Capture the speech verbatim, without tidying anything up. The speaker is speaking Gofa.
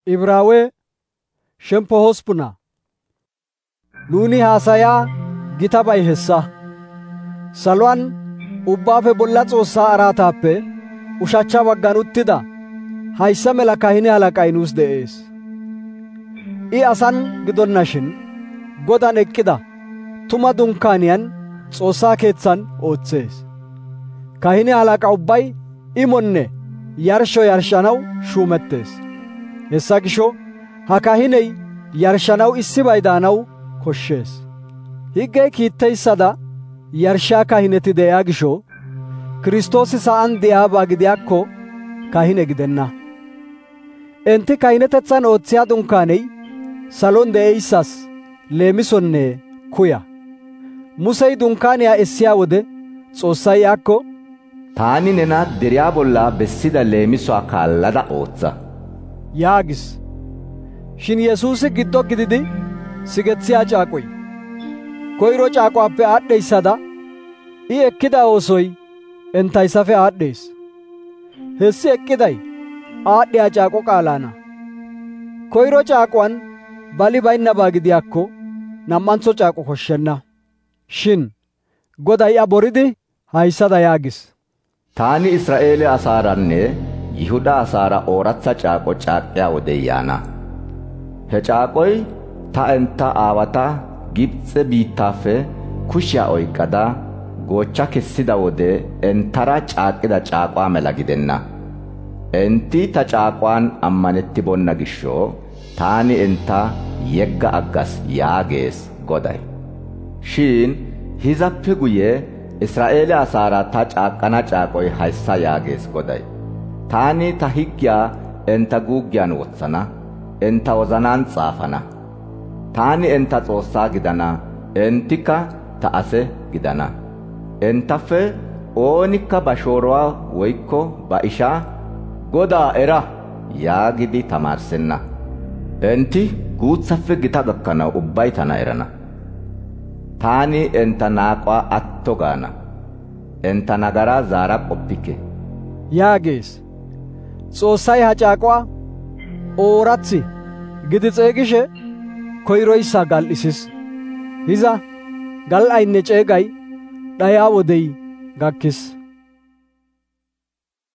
Ibraawe shempo hospuna. Nuni haasaya gitabay hessa. Saluwan ubbaafe bolla Xoossaa araataappe ushachcha baggan uttida hayssa mela kahine halaqay nuus de'ees. I asan gidonnashin Godan eqqida tuma dunkaaniyan Xoossaa keethan ooththees. Kahine halaqa ubbay imonne yarsho yarshanaw shuumettees. Hessa gisho ha kahiney yarshanaw issibay daanaw koshshees. Higgey kiitteyssada yarshaa kahineti de'iyaa gisho Kiristoosi sa'an de'iyaabaa gidiyaakko kahine gidenna. Enti kahinetethan oothiyaa dunkaaney salon de'eyssas leemisonne kuya. Musey dunkaaniyaa essiyaa wode Xoossay yaakko, «Taani nena deriyaa bolla bessida leemisuwaa kaallada ootha» yaagis. Shin Yesuusi giddo gididi sigethiyaa caaqoy koyro caaquwaappe aadhdheyssada I ekkida oosoy entayssafe aadhdhees. Hessi eqqiday aadhdhiyaa caaqo qaalaana. Koyro caaquwan bali baynnabaa gidiyaakko nam"antho caaqo koshshenna. Shin Goday a boridi hayssada yaagis. «Taani Israa'eele asaaranne Yihuda asaara ooratha caaqo caaqqiyaa wodey yaana. He caaqoy ta entta aawata Gibxe biittaafe kushiyaa oyqqada goochcha kessida wode entara caaqqida caaquwaa mela gidenna. Enti ta caaquwaan ammanettibonna gishshoo taani enta yegga aggas yaagees Goday. Shin hizappe guye Israa'eele asaara ta caaqqana caaqoy hayssa yaagees Goday. Taani ta higgiyaa enta guuggiyaan wotsana, enta wozanaan xaafana. Taani enta Xoossaa gidana, entikka ta ase gidana. Entappe oonikka ba shooruwaa woykko ba ishaa Godaa era yaagidi tamaarsenna. Enti guutsafe gita gakkanaw ubbay tana erana. Taani enta naaqwaa atto gaana, enta nagaraa zaara qoppike» yaagees. Xoossay ha caaquwaa oorathi gidi xeegishe koyroyssa gal"isis. Hiza gal"aynne ceegay dhayaa wodey gakkis.